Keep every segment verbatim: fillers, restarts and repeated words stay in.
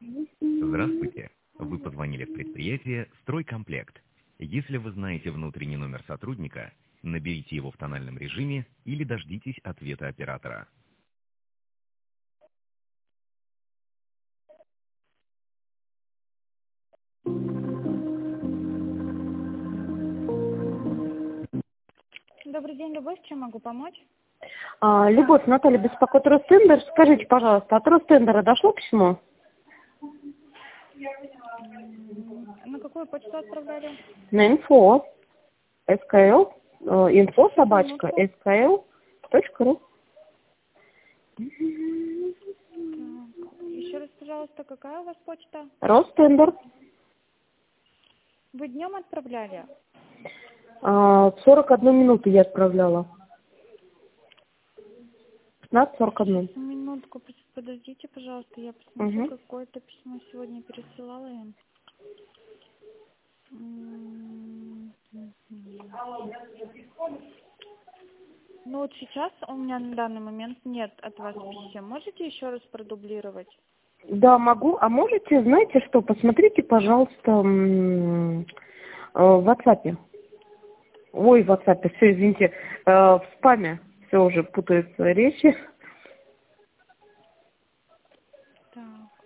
Здравствуйте. Вы позвонили в предприятие «Стройкомплект». Если вы знаете внутренний номер сотрудника, наберите его в тональном режиме или дождитесь ответа оператора. Добрый день, Любовь. Чем могу помочь? А, Любовь, Наталья беспокоит Ростендер. Скажите, пожалуйста, от Ростендера дошло письмо? На какую почту отправляли? На инфо. СКЛ. э, Инфо Одну собачка. минутку. СКЛ. Точка ру. Так, еще раз, пожалуйста, какая у вас почта? Ростендер. Вы днем отправляли? А, сорок одну минуту я отправляла. пятнадцать сорок один. Минутку, подождите, пожалуйста, я посмотрю, Угу. какое-то письмо сегодня пересылала им. М, Ну вот сейчас у меня на данный момент нет от вас писем. Можете еще раз продублировать? Да, могу. А можете, знаете что, посмотрите, пожалуйста, м, э, в WhatsApp. Ой, в WhatsApp, все, извините. Э, В спаме все уже путаются речи. Так.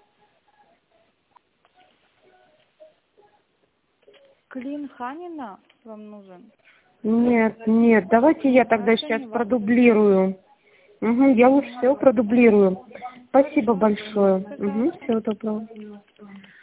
Клин Ханина вам нужен? Нет, нет, давайте я тогда Это сейчас не вам. продублирую. Угу, я лучше всего продублирую. Спасибо Хорошо. большое. Угу, Пожалуйста. всего доброго.